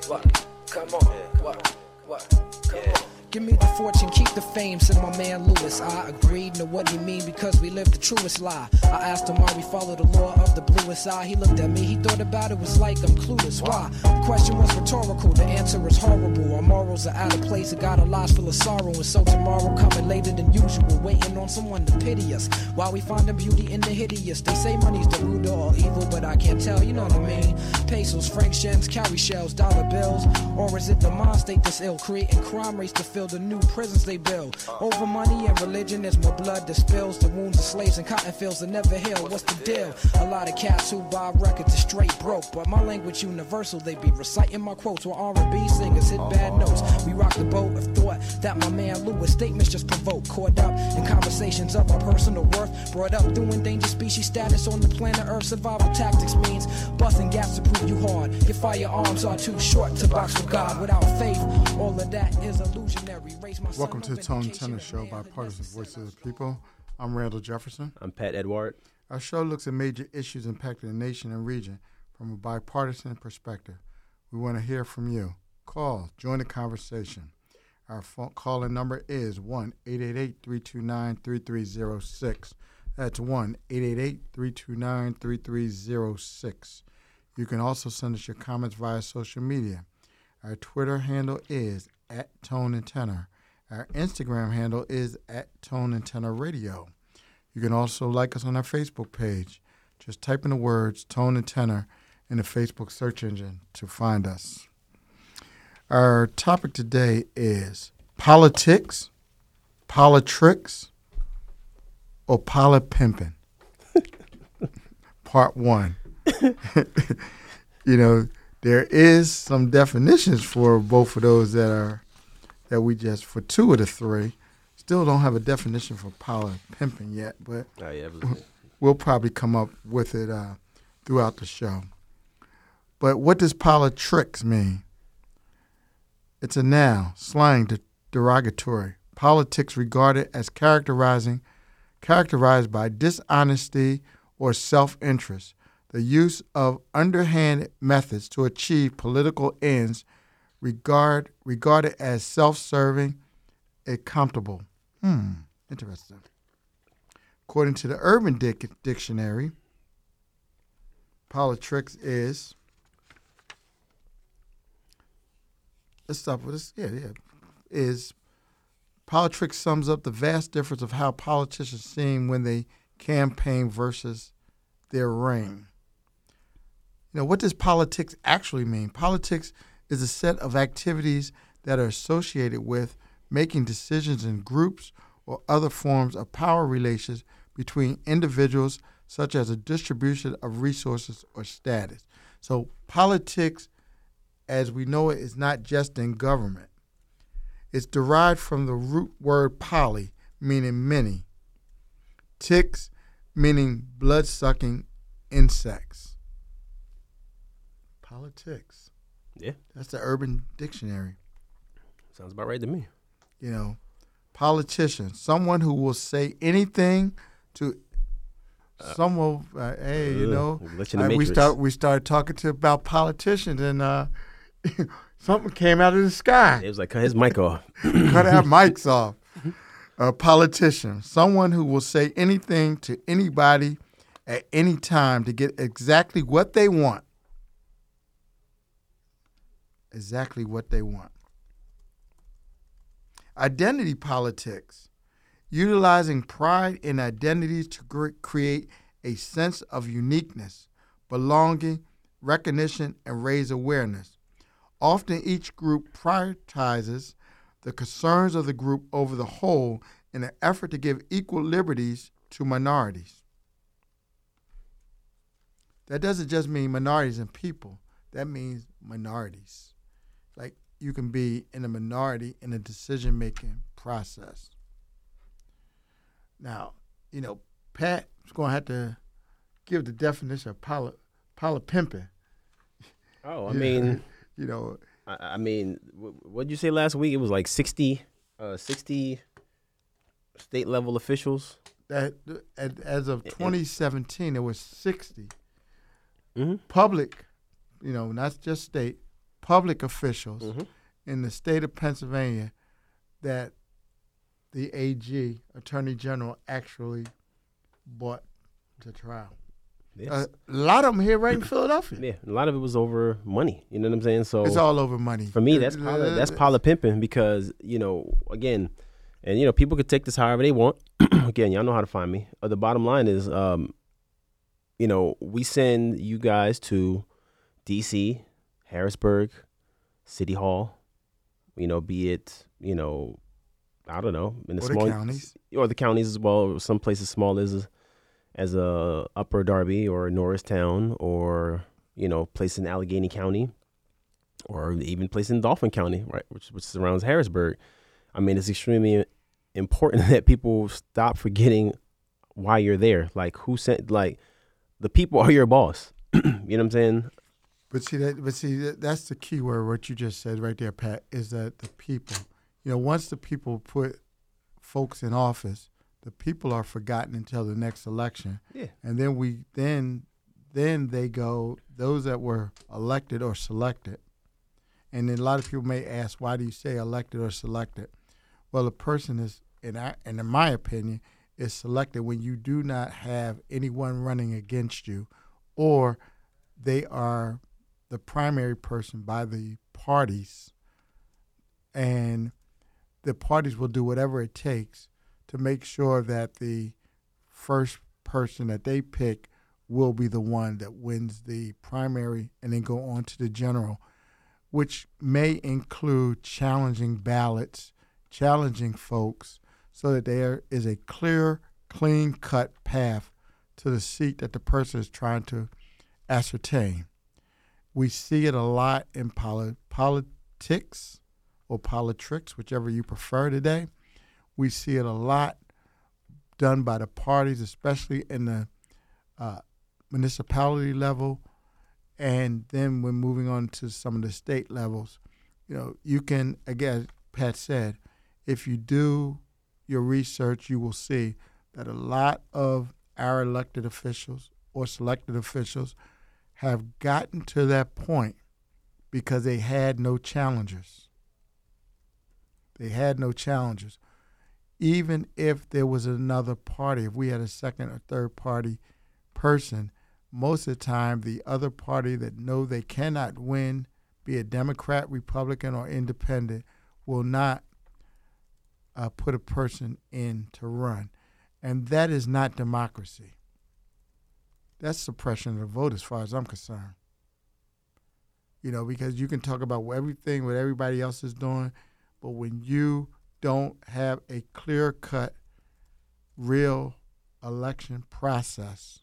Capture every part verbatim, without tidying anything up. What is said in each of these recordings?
What? Come on. What? What? Come on. Give me the fortune, keep the fame, said my man Lewis. I agreed, know what he mean, because we live the truest lie. I asked him why we follow the law of the bluest eye. He looked at me, he thought about it, was like I'm clueless. Why? The question was rhetorical, the answer is horrible. Our morals are out of place, it got our lives full of sorrow. And so tomorrow coming later than usual, waiting on someone to pity us. While we find the beauty in the hideous. They say money's the root of all evil, but I can't tell, you know what I mean? Pesos, franc gems, carry shells, dollar bills. Or is it the mind state that's ill, creating crime rates to fill the new prisons they build? Over money and religion, there's more blood that spills. The wounds of slaves and cotton fields that never heal. What's the deal? A lot of cats who buy records are straight broke, but my language universal. They be reciting my quotes while R and B singers hit bad notes. We rock the boat of thought that my man Lewis statements just provoke. Caught up in conversations of our personal worth, brought up through endangered species status on the planet Earth. Survival tactics means busting gas to prove you hard. Your firearms are too short to box with God. Without faith, all of that is illusionary. Welcome to the Tone and Tenor Show, Bipartisan Voice of the People. I'm Randall Jefferson. I'm Pat Edward. Our show looks at major issues impacting the nation and region from a bipartisan perspective. We want to hear from you. Call, join the conversation. Our phone call-in number is one eight eight eight, three two nine, three three zero six. That's one eight eight eight, three two nine, three three zero six. You can also send us your comments via social media. Our Twitter handle is at Tone and Tenor. Our Instagram handle is at Tone and Tenor Radio. You can also like us on our Facebook page. Just type in the words Tone and Tenor in the Facebook search engine to find us. Our topic today is politics, politricks, or polipimping. Part one. You know, there is some definitions for both of those that are that we just, for two of the three, still don't have a definition for polipimping yet, but oh, yeah, we'll probably come up with it uh, throughout the show. But what does politricks mean? It's a noun, slang, de- derogatory. Politics regarded as characterizing, characterized by dishonesty or self-interest, the use of underhanded methods to achieve political ends regard regarded as self-serving and comfortable. Hmm, interesting. According to the Urban Dic- Dictionary, politricks is, let's stop with this, yeah, yeah, is, politricks sums up the vast difference of how politicians seem when they campaign versus their reign. You know, what does politics actually mean? Politics is a set of activities that are associated with making decisions in groups or other forms of power relations between individuals, such as a distribution of resources or status. So politics, as we know it, is not just in government. It's derived from the root word poly, meaning many, ticks, meaning blood-sucking insects. Politics. Yeah. That's the Urban Dictionary. Sounds about right to me. You know, politician, someone who will say anything to uh, someone, uh, hey, you know, you uh, we start we started talking to about politicians and uh, something came out of the sky. It was like cut his mic off. Cut our mics off. A politician, someone who will say anything to anybody at any time to get exactly what they want. Exactly what they want. Identity politics, utilizing pride in identities to cre- create a sense of uniqueness, belonging, recognition, and raise awareness. Often each group prioritizes the concerns of the group over the whole in an effort to give equal liberties to minorities. That doesn't just mean minorities and people. That means minorities. Like, you can be in a minority in a decision-making process. Now, you know, Pat is going to have to give the definition of poly, polypimping. Oh, I mean, you know, I, I mean, what did you say last week? It was like sixty, uh, sixty state-level officials. That as of twenty seventeen, it was sixty. Mm-hmm. Public, you know, not just state, public officials Mm-hmm. in the state of Pennsylvania that the A G, Attorney General, actually brought to trial. Yes. Uh, a lot of them here right in Philadelphia. Yeah, a lot of it was over money. You know what I'm saying? So It's all over money. for me, that's poly, that's poly pimping because, you know, again, and, you know, people could take this however they want. Again, y'all know how to find me. Uh, the bottom line is, um, you know, we send you guys to D C, Harrisburg, City Hall, you know, be it, you know, I don't know, in the Or the small counties. or the counties as well. Some places small as as a Upper Darby or Norristown, or you know, place in Allegheny County, or even place in Dauphin County, right, which which surrounds Harrisburg. I mean, it's extremely important that people stop forgetting why you're there. Like, who sent? Like, the people are your boss. You know what I'm saying? But see that. But see that, that's the key word. What you just said right there, Pat, is that the people. You know, once the people put folks in office, the people are forgotten until the next election. Yeah. And then we then then they go those that were elected or selected. And then a lot of people may ask, why do you say elected or selected? Well, a person is, and I, and in my opinion, is selected when you do not have anyone running against you, or they are the primary person by the parties, and the parties will do whatever it takes to make sure that the first person that they pick will be the one that wins the primary and then go on to the general, which may include challenging ballots, challenging folks, so that there is a clear, clean-cut path to the seat that the person is trying to ascertain. We see it a lot in poli- politics or politics, whichever you prefer today. We see it a lot done by the parties, especially in the uh, municipality level, and then we're moving on to some of the state levels. You know, you can, again, Pat said, if you do your research, you will see that a lot of our elected officials or selected officials have gotten to that point because they had no challengers. They had no challengers. Even if there was another party, if we had a second or third party person, most of the time the other party that know they cannot win, be it Democrat, Republican, or Independent, will not uh, put a person in to run. And that is not democracy. That's suppression of the vote as far as I'm concerned. You know, because you can talk about everything what everybody else is doing, but when you don't have a clear-cut, real election process,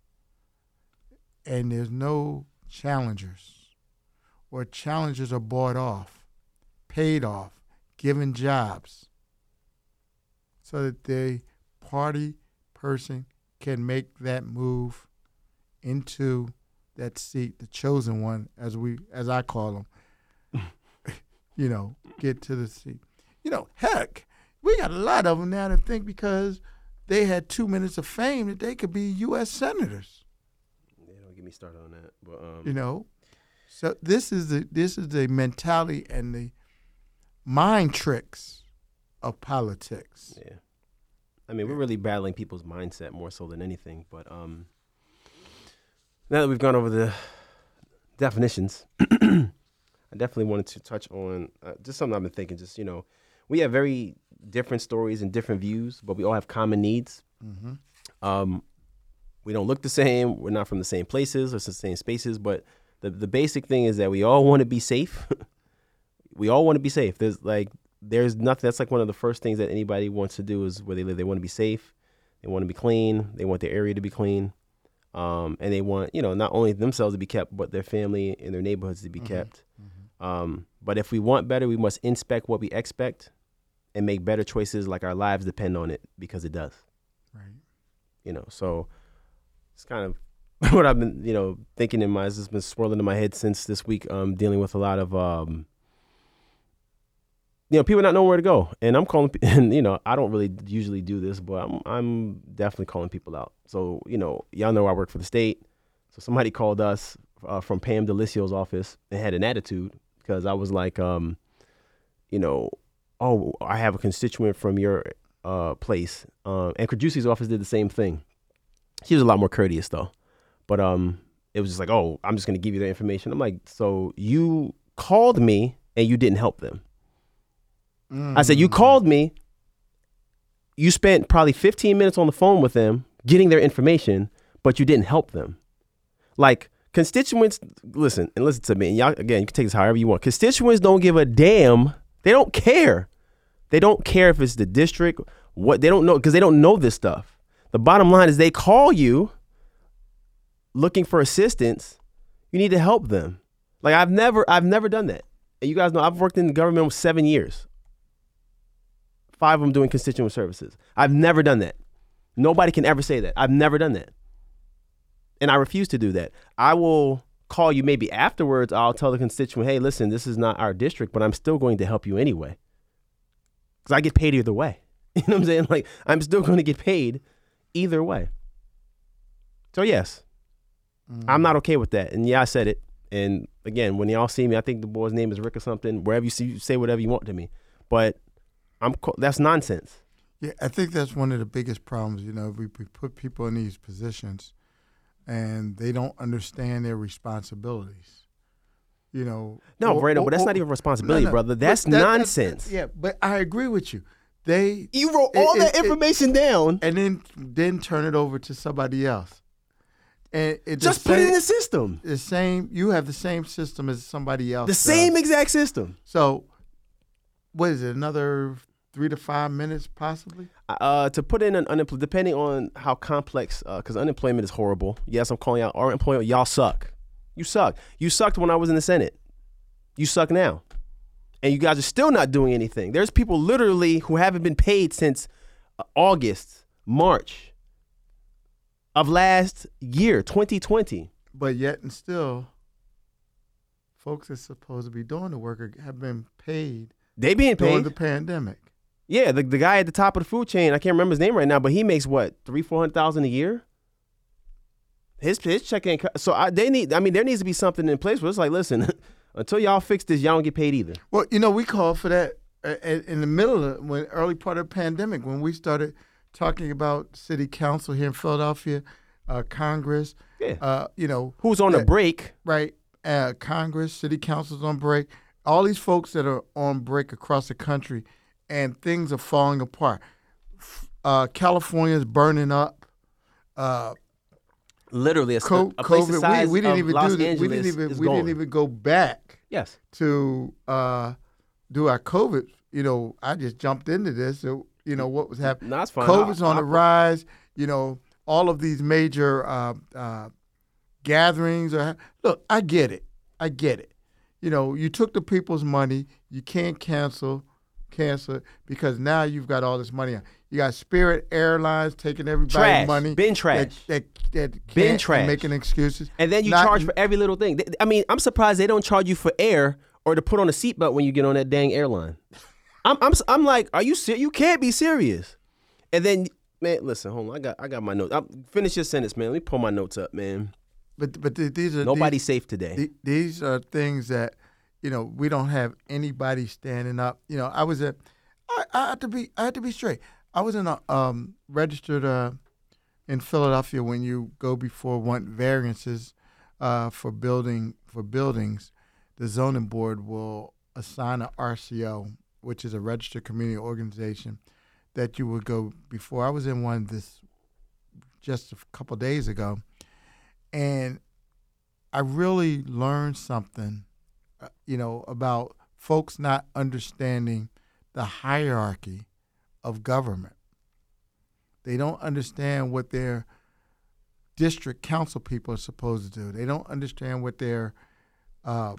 and there's no challengers, or challengers are bought off, paid off, given jobs, so that the party person can make that move into that seat, the chosen one, as we, as I call them, you know, get to the seat. You know, heck, we got a lot of them now that think because they had two minutes of fame that they could be U S senators. Yeah, don't get me started on that. But um, you know, so this is the this is the mentality and the mind tricks of politics. yeah, I mean, we're really battling people's mindset more so than anything. But um, now that we've gone over the definitions, I definitely wanted to touch on uh, just something I've been thinking. Just, you know, we have very different stories and different views, but we all have common needs. Mm-hmm. Um, we don't look the same. We're not from the same places or the same spaces, but the the basic thing is that we all want to be safe. We all want to be safe. There's like, there's nothing. That's like one of the first things that anybody wants to do is where they live. They want to be safe. They want to be clean. They want their area to be clean. Um, and they want, you know, not only themselves to be kept, but their family and their neighborhoods to be mm-hmm. kept. Mm-hmm. Um, but if we want better, we must inspect what we expect and make better choices like our lives depend on it, because it does. Right. You know, so it's kind of what I've been, you know, thinking in my, it's just been swirling in my head since this week, um, dealing with a lot of, um, you know, people not knowing where to go. And I'm calling, and, you know, I don't really usually do this, but I'm, I'm definitely calling people out. So, you know, y'all know I work for the state. So somebody called us uh, from Pam Delicio's office and had an attitude. because I was like, um, you know, oh, I have a constituent from your uh, place. Uh, and Caduce's office did the same thing. She was a lot more courteous, though. But um, it was just like, oh, I'm just going to give you the information. I'm like, so you called me and you didn't help them. Mm. I said, you called me. You spent probably fifteen minutes on the phone with them getting their information, but you didn't help them. Like, constituents, listen, and listen to me. And y'all, again, you can take this however you want. Constituents don't give a damn. They don't care. They don't care if it's the district, what they don't know, because they don't know this stuff. The bottom line is they call you looking for assistance. You need to help them. Like, I've never, I've never done that. And you guys know I've worked in the government for seven years. Five of them doing constituent services. I've never done that. Nobody can ever say that. I've never done that. And I refuse to do that. I will call you maybe afterwards. I'll tell the constituent, hey, listen, this is not our district, but I'm still going to help you anyway. Because I get paid either way. You know what I'm saying? Like, I'm still going to get paid either way. So, yes, mm. I'm not okay with that. And yeah, I said it. And again, when y'all see me, I think the boy's name is Rick or something. Wherever you see, you say whatever you want to me. But I'm that's nonsense. Yeah, I think that's one of the biggest problems. You know, we, we put people in these positions and they don't understand their responsibilities. You know, no, or, Brandon, or, but that's or, not even responsibility, no, no, brother. That's that, nonsense. That, that, yeah, but I agree with you. They you wrote all it, that it, information it, down, and then then turn it over to somebody else. And it, just same, put it in the system. The same, you have the same system as somebody else. The does. same exact system. So, what is it? Another three to five minutes, possibly. Uh, to put in an unemployment, depending on how complex, because uh, unemployment is horrible. Yes, I'm calling out our employment. Y'all suck. You suck. You sucked when I was in the Senate. You suck now. And you guys are still not doing anything. There's people literally who haven't been paid since uh, August, March of last year, twenty twenty. But yet and still, folks that's supposed to be doing the work have been paid. They being paid during the pandemic. Yeah, the the guy at the top of the food chain, I can't remember his name right now, but he makes what, three, four hundred thousand a year. His his check ain't so I, they need. I mean, there needs to be something in place where it's like, listen, until y'all fix this, y'all don't get paid either. Well, you know, we called for that uh, in the middle of when early part of the pandemic when we started talking about city council here in Philadelphia, uh, Congress. Yeah. Uh, you know, who's on uh, a break? Right. Uh, Congress, city council's on break. All these folks that are on break across the country. And things are falling apart. Uh, California is burning up. Uh, Literally, a, co- a place COVID. the size we, we didn't of even Los do this. We Angeles didn't even. is We gone. didn't even go back. Yes. To uh, do our COVID. You know, I just jumped into this. So you know what was happening. No, that's fine. COVID's I'll, on I'll, the rise. You know, all of these major uh, uh, gatherings. Are, look, I get it. I get it. You know, you took the people's money. You can't cancel. Cancel it because now you've got all this money. You got Spirit Airlines taking everybody's trash. money. Been trash. That, that, that Been trash. Making excuses. And then you Not, charge for every little thing. I mean, I'm surprised they don't charge you for air or to put on a seatbelt when you get on that dang airline. I'm, I'm, I'm like, are you serious? You can't be serious. And then, man, listen, hold on. I got, I got my notes. I'm, finish your sentence, man. Let me pull my notes up, man. But, but these are nobody's these, safe today. Th- these are things that, you know, we don't have anybody standing up. You know, I was at. I, I had to be. I had to be straight. I was in a um, registered uh, in Philadelphia when you go before want variances uh, for building for buildings. The zoning board will assign a R C O, which is a registered community organization, that you would go before. I was in one this just a couple days ago, and I really learned something, uh, you know, about folks not understanding the hierarchy of government. They don't understand what their district council people are supposed to do. They don't understand what their uh,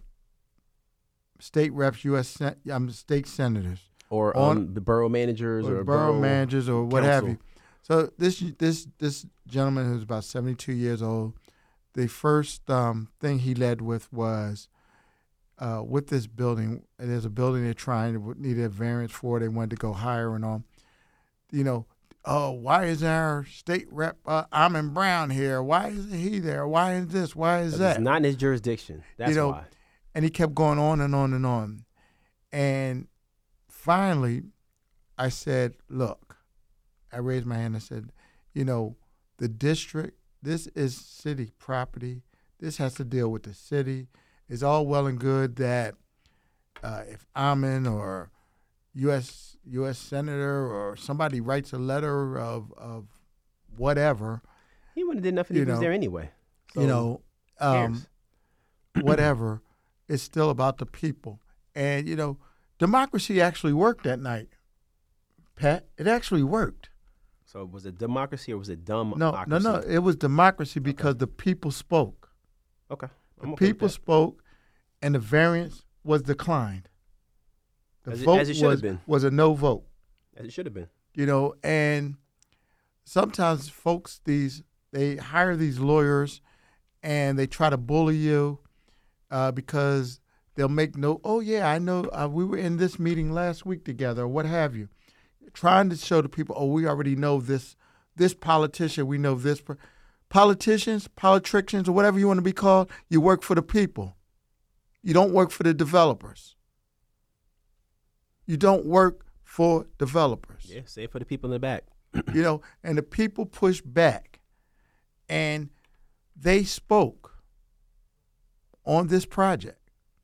state reps, U S Sen- um, state senators, or on, um, the borough managers, or, or borough, borough managers, or what council. have you. So this this this gentleman who's about seventy-two years old, the first um, thing he led with was. Uh, with this building, there's a building they're trying to need a variance for. They wanted to go higher and all. You know, oh, why is our state rep uh, Almond Brown here? Why isn't he there? Why is this? Why is that? It's not in his jurisdiction. That's you know, why. And he kept going on and on and on. And finally, I said, look, I raised my hand and said, you know, the district, this is city property. This has to deal with the city. It's all well and good that uh, if Amin or U S U S Senator or somebody writes a letter of, of whatever. He wouldn't have did nothing. He was there anyway. So you know, um, whatever. It's still about the people. And, you know, democracy actually worked that night, Pat. It actually worked. So was it democracy or was it dumb? No, no, no. It was democracy because okay. the people spoke. Okay. I'm the okay people spoke, and the variance was declined. The as vote it, as it should was, have been. was a no vote. As it should have been. You know, and sometimes folks, these they hire these lawyers, and they try to bully you uh, because they'll make no, oh, yeah, I know uh, we were in this meeting last week together or what have you. Trying to show the people, oh, we already know this this politician, we know this. Politicians, politicians, or whatever you want to be called, you work for the people. You don't work for the developers. You don't work for developers. Yeah, say it for the people in the back. You know, and the people push back. And they spoke on this project.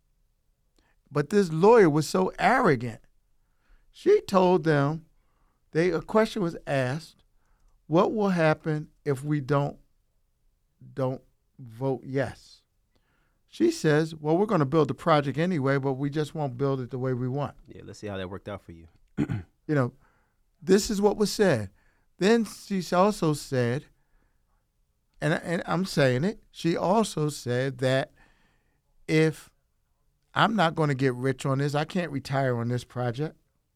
But this lawyer was so arrogant. She told them, they a question was asked, what will happen if we don't don't vote yes? She says, well, we're going to build the project anyway, but we just won't build it the way we want. Yeah, let's see how that worked out for you. You know, this is what was said. Then she also said, and, and I'm saying it, she also said that if I'm not going to get rich on this, I can't retire on this project.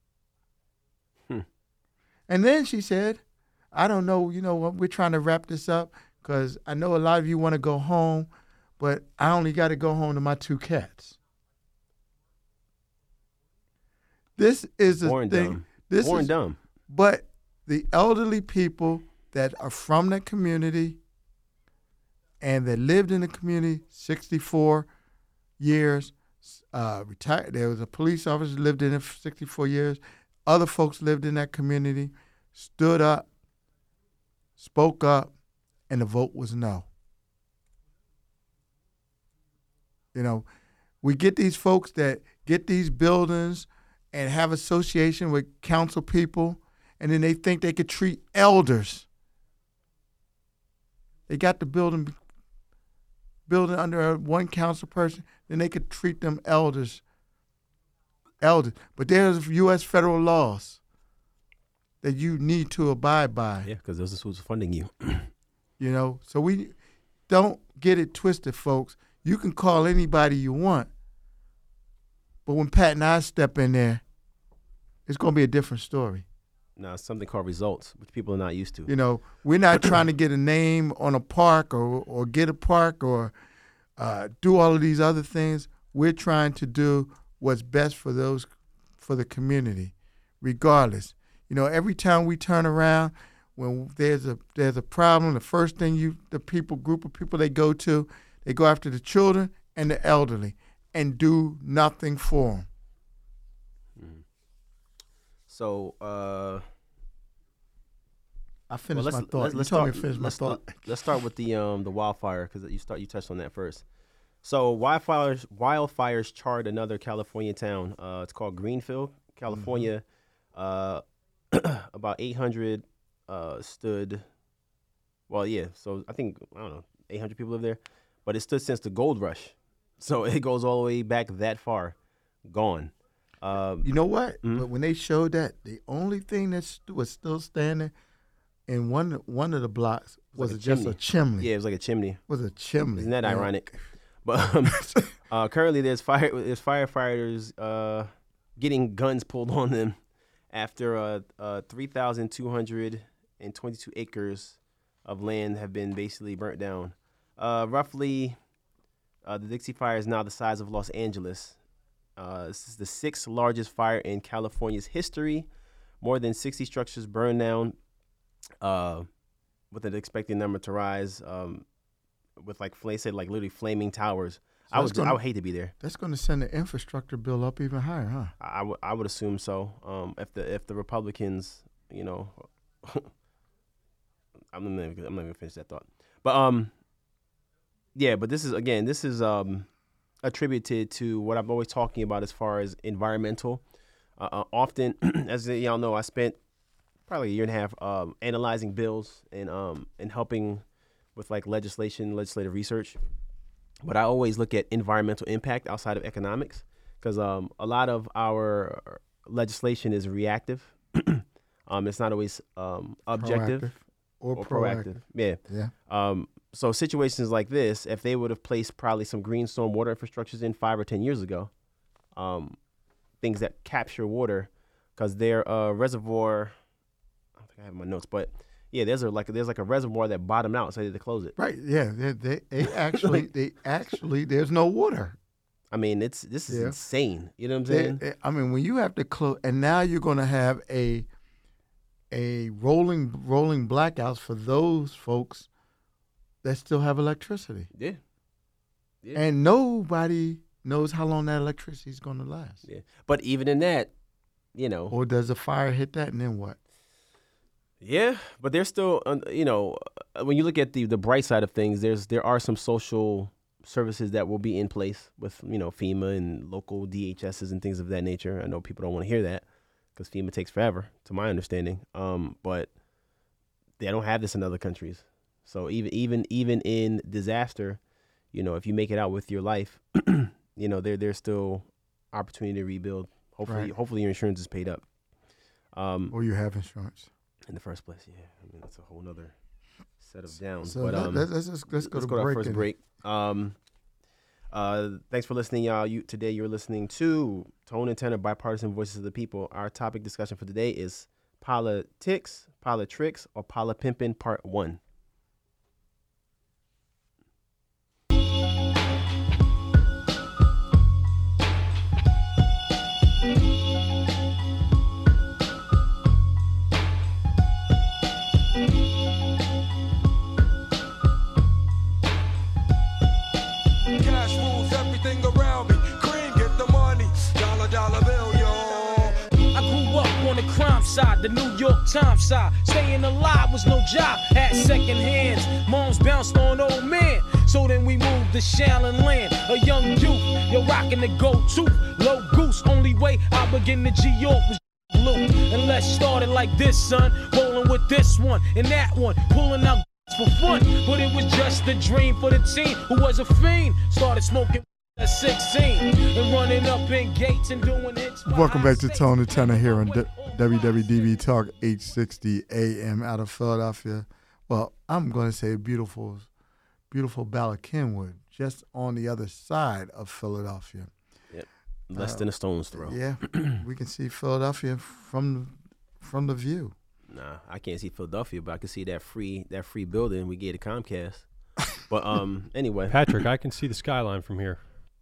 Hmm. And then she said, I don't know, you know, we're trying to wrap this up because I know a lot of you want to go home, but I only got to go home to my two cats. This is the Born thing. Dumb. This Born is, dumb. But the elderly people that are from the community and that lived in the community sixty-four years, uh, retired. There was a police officer lived in it for sixty-four years. Other folks lived in that community, stood up, spoke up, and the vote was no. You know, we get these folks that get these buildings and have association with council people, and then they think they could treat elders. They got the building building under one council person, then they could treat them elders. Elders. But there's U S federal laws that you need to abide by. Yeah, because those are who's funding you. You know, so we don't get it twisted, folks. You can call anybody you want, but when Pat and I step in there, it's going to be a different story. No, it's something called results, which people are not used to. You know, we're not trying to get a name on a park or, or get a park or uh, do all of these other things. We're trying to do what's best for those, for the community, regardless. You know, every time we turn around, when there's a there's a problem, the first thing you the people group of people they go to, they go after the children and the elderly and do nothing for them. Mm-hmm. So, uh, I finished well, my thought. Let's, you let's told start, me to finish my let's, thought. Let's start with the um the wildfire because you start you touched on that first. So wildfires wildfires charred another California town. Uh, it's called Greenfield, California. Mm-hmm. Uh, about eight hundred uh, stood. Well, yeah. So I think I don't know, eight hundred people live there, but it stood since the gold rush. So it goes all the way back that far. Gone. Um, you know what? Mm-hmm. But when they showed that, the only thing that st- was still standing in one one of the blocks was like a just chimney. a chimney. Yeah, it was like a chimney. Was a chimney. Isn't that yeah. ironic? But um, uh, currently, there's fire. There's firefighters uh, getting guns pulled on them after uh, uh, three thousand two hundred twenty-two acres of land have been basically burnt down. Uh, roughly, uh, the Dixie Fire is now the size of Los Angeles. Uh, this is the sixth largest fire in California's history. More than sixty structures burned down, uh, with an expected number to rise. Um, with like they said, like literally flaming towers. I would gonna, I would hate to be there. That's going to send the infrastructure bill up even higher, huh? I, I would I would assume so. Um, if the if the Republicans, you know, I'm not even, I'm not even finish that thought. But um, yeah. But this is again, this is um, attributed to what I'm always talking about as far as environmental. Uh, uh, often, as y'all know, I spent probably a year and a half um, analyzing bills and um and helping with like legislation, legislative research. But I always look at environmental impact outside of economics because um, a lot of our legislation is reactive. um, it's not always um, objective Proactive or, or proactive. proactive. Yeah. Yeah. Um, so situations like this, if they would have placed probably some green storm water infrastructures in five or ten years ago, um, things that capture water, because their uh, reservoir, I don't think I have my notes, but yeah, there's a like there's like a reservoir that bottomed out, so they had to close it. Right. Yeah. They, they, they actually they actually there's no water. I mean, it's this is Yeah. insane. You know what I'm They, saying? they- I mean, when you have to close, and now you're going to have a a rolling rolling blackouts for those folks that still have electricity, Yeah. Yeah. and nobody knows how long that electricity is going to last. Yeah. But even in that, you know, Or does a fire hit that, and then what? yeah. But there's still, uh, you know, uh, when you look at the the bright side of things, there's there are some social services that will be in place with, you know, FEMA and local D H S's and things of that nature. I know people don't want to hear that because FEMA takes forever, to my understanding. Um, but they don't have this in other countries. So even even even in disaster, you know, if you make it out with your life, you know, there there's still opportunity to rebuild. Hopefully, Right. hopefully your insurance is paid up. Um, Or you have insurance. in the first place, yeah. I mean, that's a whole nother set of downs. So but let, um, let's, let's, let's, let's go let's to go to our break. first and- break. Um, uh, thanks for listening, y'all. You today you're listening to Tone and Tenor, Bipartisan Voices of the People. Our topic discussion for today is politics, politics, or polipimpin' part one. Cash rules everything around me. Cream, get the money. Dollar, dollar bill, yo. I grew up on the crime side, the New York Times side. Staying alive was no job, had second hands. Moms bounced on old men. So then we moved to Shallon Land, a young youth. You're rocking the gold tooth, low goose. Only way I begin to G York was blue. And let's start it like this, son. Rolling with this one and that one, pulling out for fun. But it was just a dream for the teen who was a fiend. Started smoking at sixteen and running up in gates and doing hits. by Welcome back to high Tone and stakes. Tenor here on D- W W D B Talk eight sixty A M out of Philadelphia. Well, I'm going to say beautiful, beautiful Bala Kenwood, just on the other side of Philadelphia. Less Uh, than a stone's throw. Yeah, we can see Philadelphia from from the view. Nah, I can't see Philadelphia, but I can see that free that free building we gave to Comcast. But um, anyway, Patrick, I can see the skyline from here.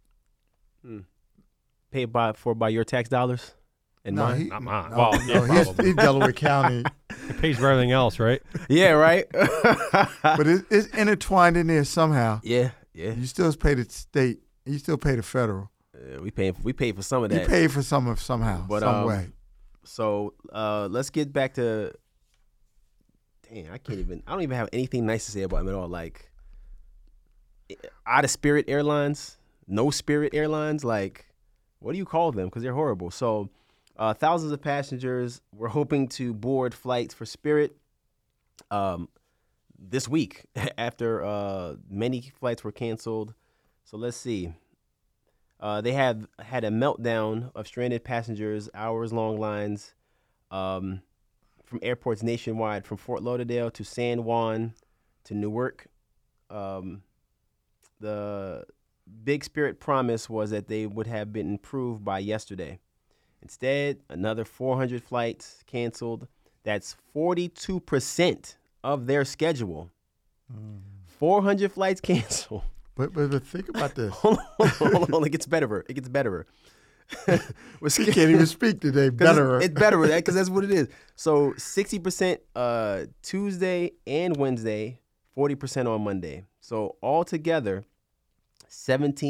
paid by for by your tax dollars and No, mine. he, Not mine. no, Well, no, yeah, he's, probably. he's Delaware County, It pays for everything else, right? Yeah, right. but it, it's intertwined in there somehow. yeah, yeah. You still pay the state, you still pay the federal. Uh, we pay we pay for some of You that. pay for some of somehow, But, some um, way. So uh, let's get back to. Dang, I can't even. I don't even have anything nice to say about them at all. Like, out of Spirit Airlines, no Spirit Airlines. Like, what do you call them? Because they're horrible. So, uh, thousands of passengers were hoping to board flights for Spirit. Um, this week after uh many flights were canceled. So let's see. Uh, they have had a meltdown of stranded passengers, hours-long lines um, from airports nationwide, from Fort Lauderdale to San Juan to Newark. Um, the Big Spirit promise was that they would have been improved by yesterday. Instead, another four hundred flights canceled. That's forty-two percent of their schedule. four hundred flights canceled. But, but but think about this. Hold on, hold on, hold on. It gets better. It gets better. We're He can't even speak today. 'Cause Better. It's, it's better because that's what it is. So sixty percent uh, Tuesday and Wednesday, forty percent on Monday. So altogether, seventeen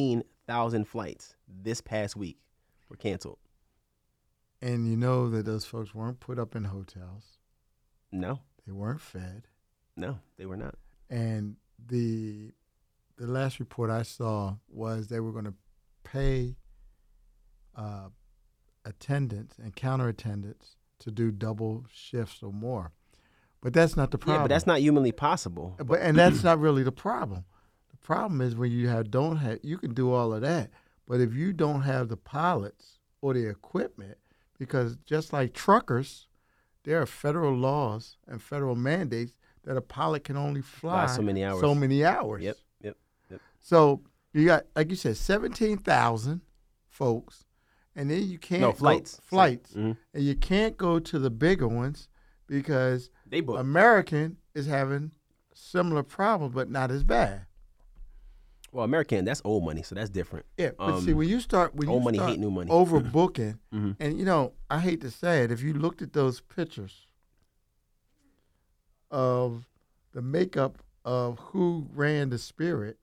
thousand flights this past week were canceled. And you know that those folks weren't put up in hotels. No, They weren't fed. no, they were not. And the the last report I saw was they were going to pay uh, attendants and counter attendants to do double shifts or more. But that's not the problem. Yeah, but that's not humanly possible. But and that's not really the problem. The problem is when you have don't have you can do all of that, but if you don't have the pilots or the equipment, because just like truckers, there are federal laws and federal mandates that a pilot can only fly, Fly so many hours. So many hours. Yep, yep, yep. So you got, like you said, seventeen thousand folks, and then you can't No, go- flights. flights, Mhm. and you can't go to the bigger ones because They booked. American is having similar problems, but not as bad. Well, American, that's old money, so that's different. Yeah, but Um, see, when you start when old you money start hate new money. overbooking, Mhm. and you know, I hate to say it, if you looked at those pictures of the makeup of who ran the Spirit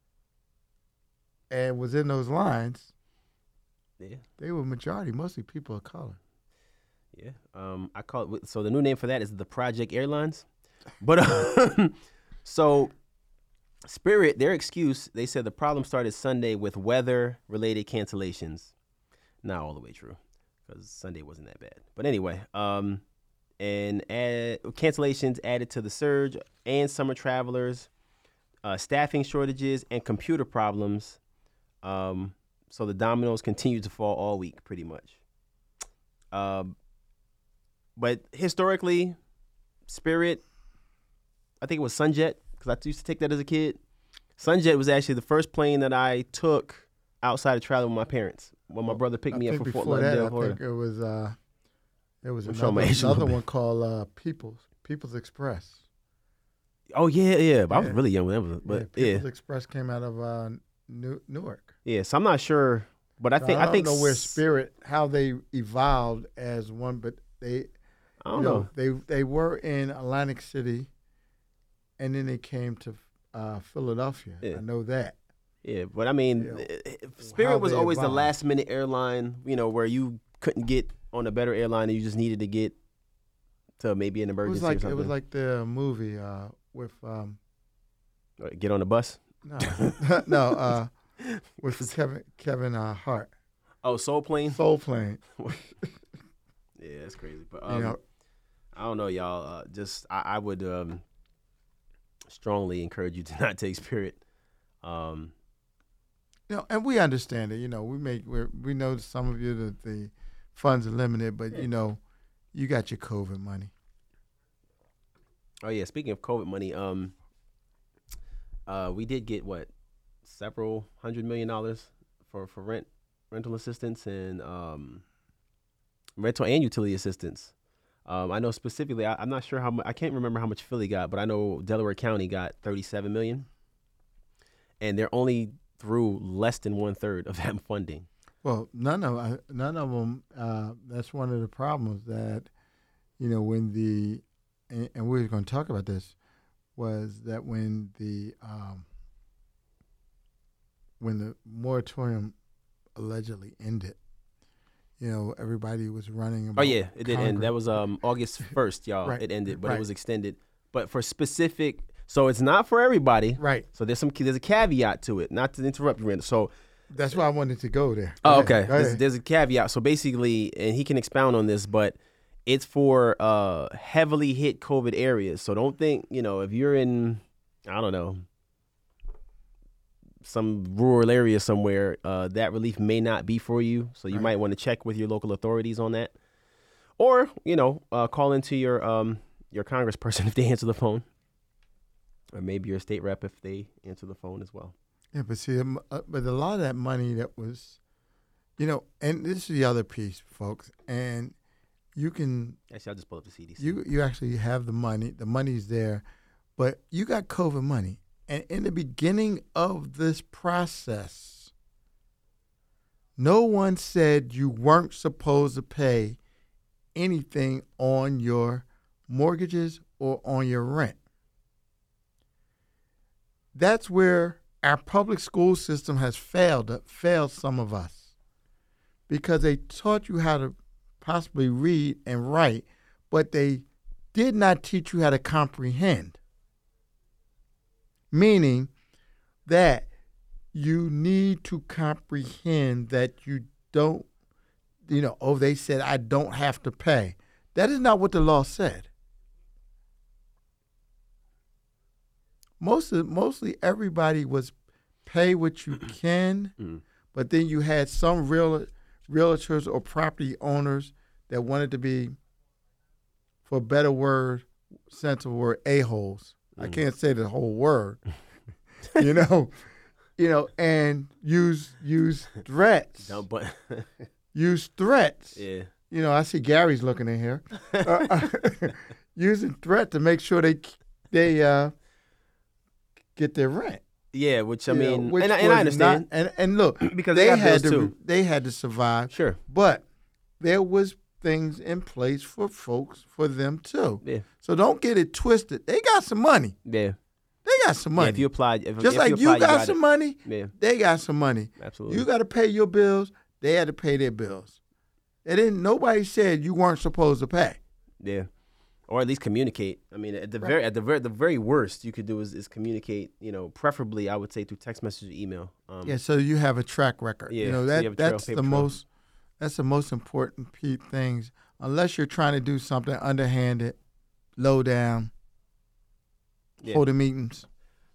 and was in those lines, Yeah, they were majority mostly people of color. yeah. Um, I call it. So the new name for that is the Project Airlines. But uh, so Spirit, their excuse, they said the problem started Sunday with weather-related cancellations. Not all the way true, because Sunday wasn't that bad. But anyway, um, and add, cancellations added to the surge and summer travelers, uh, staffing shortages, and computer problems. Um, so the dominoes continued to fall all week, pretty much. Um, but historically, Spirit, I think it was Sunjet, because I used to take that as a kid. Sunjet was actually the first plane that I took outside of traveling with my parents when my brother picked I me up think from Fort before that, Lauderdale, I Florida. think it was uh, there was I'm showing another, my age a another little one called uh, People's People's Express. Oh yeah, yeah. But I was Yeah. really young when that was, but yeah, yeah, People's Express came out of uh, New, Newark. yeah. So I'm not sure, but I So think I I, don't think know where s- Spirit how they evolved as one, but they I don't you know. they they were in Atlantic City, and then they came to uh, Philadelphia. Yeah. I know that. Yeah, but I mean, Yeah. eh, eh, Spirit How was they always the evolved. last minute airline, you know, where you couldn't get on a better airline and you just needed to get to maybe an It emergency was like or something. it was like the movie uh, with um, Or get on the bus. no no uh, with Kevin Kevin uh, Hart. Oh, Soul Plane. Soul Plane. Yeah, that's crazy. But You um, know, I don't know, y'all. Uh, just I, I would um, strongly encourage you to not take Spirit. Um, you know, and we understand it. You know, we make we we know some of you that the funds are limited, but you know, you got your COVID money. oh yeah, speaking of COVID money, um, uh, we did get what several hundred million dollars for for rent rental assistance and um, rental and utility assistance. Um, I know specifically, I, I'm not sure how much. I can't remember how much Philly got, but I know Delaware County got thirty-seven million, and they're only through less than one third of that funding. Well, none of uh, none of them. Uh, that's one of the problems that, you know, when the and, and we were going to talk about this, was that when the um, when the moratorium allegedly ended, you know, everybody was running. Oh About yeah, it did end. Congress. That was um August first, y'all. Right, It ended, but right. it was extended. But for specific, so it's not for everybody. Right. So there's some there's a caveat to it. Not to interrupt you, Randall. So That's why I wanted to go there. Go oh, ahead, okay, go there's, ahead. there's a caveat. So basically, and he can expound on this, but it's for uh heavily hit COVID areas. So don't think you know if you're in I don't know some rural area somewhere, uh, that relief may not be for you. So you Right. might want to check with your local authorities on that. Or, you know, uh, call into your um, your congressperson if they answer the phone. Or maybe your state rep if they answer the phone as well. Yeah, but see, um, uh, but a lot of that money that was, you know, and this is the other piece, folks, and you can, Actually, I'll just pull up the C D C. you you actually have the money, the money's there, but you got COVID money. And in the beginning of this process, no one said you weren't supposed to pay anything on your mortgages or on your rent. That's where our public school system has failed failed some of us because they taught you how to possibly read and write, but they did not teach you how to comprehend. Meaning that you need to comprehend that you don't, you know, oh, they said I don't have to pay. That is not what the law said. Most of, mostly everybody was pay what you can, mm. but then you had some real realtors or property owners that wanted to be, for a better word, sense of word, a-holes. Mm. I can't say the whole word, you know, you know, and use use threats. No, but use threats. Yeah. You know, I see Gary's looking in here. Uh, uh, using threat to make sure they they uh, get their rent. Yeah, which I you mean, know, which and, and I understand. Not, and and look, because they, they had to too. they had to survive. Sure, but there was things in place for folks for them too. Yeah. So don't get it twisted. They got some money. Yeah. They got some money. Yeah, if you apply, if, just if like you, you, apply, got, you got some it. money, Yeah. they got some money. Absolutely. You got to pay your bills. They had to pay their bills. And then nobody said you weren't supposed to pay. Yeah, or at least communicate. I mean, at the right. very at the very the very worst you could do is, is communicate. You know, preferably I would say through text message or email. Um, yeah, so you have a track record. Yeah, you know so that you have a trail, that's the paper trail. most that's the most important pe- things. Unless you're trying to do something underhanded, low down, yeah. holding meetings,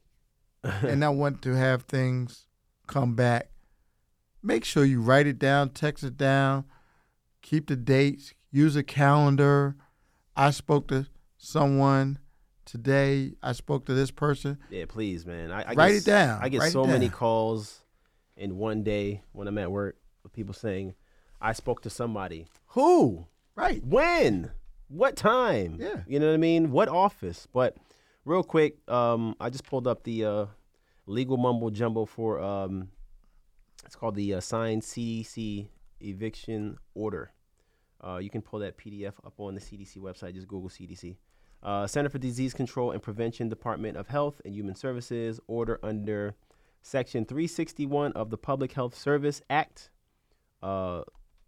and not want to have things come back. Make sure you write it down, text it down, keep the dates, use a calendar. I spoke to someone today. I spoke to this person. Yeah, please, man. I, I write get, it down. I get write so many down. calls in one day when I'm at work with people saying, I spoke to somebody. Who? Right. When? What time? Yeah. You know what I mean? What office? But real quick, um, I just pulled up the uh, legal mumbo jumbo for, um, it's called the uh, signed C D C eviction order. Uh, you can pull that P D F up on the C D C website. Just Google C D C. Uh, Center for Disease Control and Prevention, Department of Health and Human Services, order under Section three sixty-one of the Public Health Service Act, uh,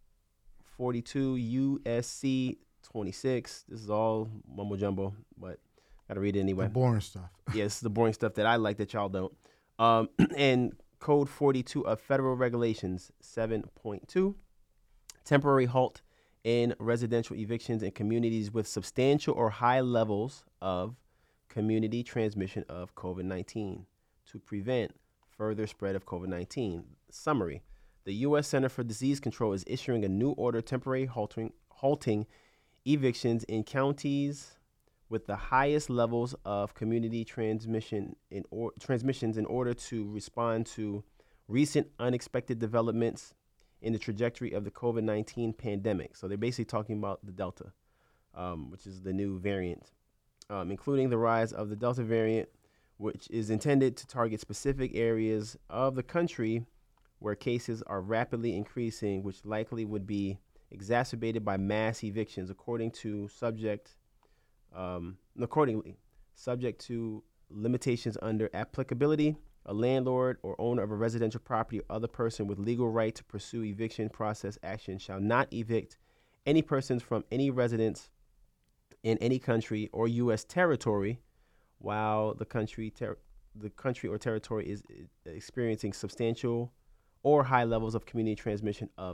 forty-two U S C twenty-six. This is all mumbo jumbo, but got to read it anyway. The boring stuff. Yes, yeah, the boring stuff that I like that y'all don't. Um, and Code forty-two of Federal Regulations seven point two, temporary halt in residential evictions in communities with substantial or high levels of community transmission of COVID nineteen to prevent further spread of COVID nineteen. Summary: the U S Center for Disease Control is issuing a new order temporary halting, halting evictions in counties with the highest levels of community transmission in or, transmissions in order to respond to recent unexpected developments in the trajectory of the COVID nineteen pandemic. So they're basically talking about the Delta, um, which is the new variant, um, including the rise of the Delta variant, which is intended to target specific areas of the country where cases are rapidly increasing, which likely would be exacerbated by mass evictions, according to subject, um, accordingly, subject to limitations under applicability. A landlord or owner of a residential property or other person with legal right to pursue eviction process action shall not evict any persons from any residence in any country or U S territory while the country ter- the country or territory is experiencing substantial or high levels of community transmission of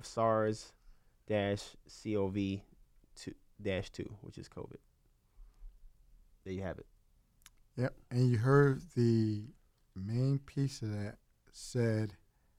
SARS-C o V two, which is COVID. There you have it. Yep, and you heard the main piece of that said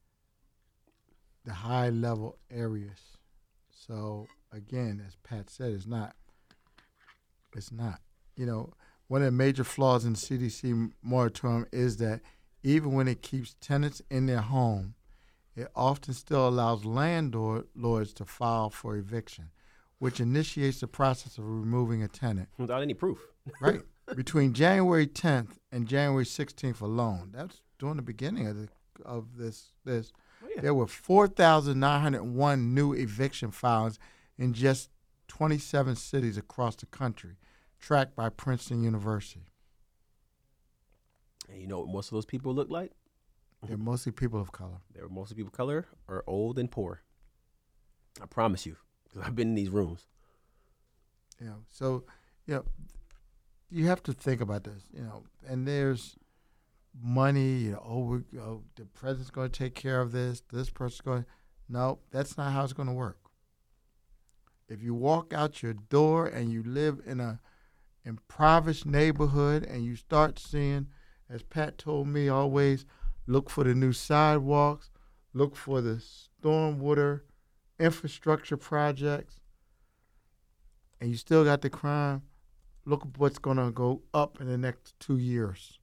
the high level areas. So again, as Pat said, it's not it's not. You know, one of the major flaws in the C D C moratorium is that even when it keeps tenants in their home, it often still allows landlords to file for eviction, which initiates the process of removing a tenant. Without any proof. Right. Between January tenth and January sixteenth alone, that's during the beginning of the, of this. This Oh, yeah. there were four thousand nine hundred one new eviction filings in just twenty-seven cities across the country, tracked by Princeton University. And you know what most of those people look like? They're mostly people of color. They were mostly people of color or old and poor. I promise you, because I've been in these rooms. You know, so you know, you have to think about this. You know, and there's money. You know, oh, we, oh the president's going to take care of this. This person's going. No, that's not how it's going to work. If you walk out your door and you live in a impoverished neighborhood and you start seeing, as Pat told me always, look for the new sidewalks, look for the stormwater infrastructure projects, and you still got the crime, look at what's going to go up in the next two years.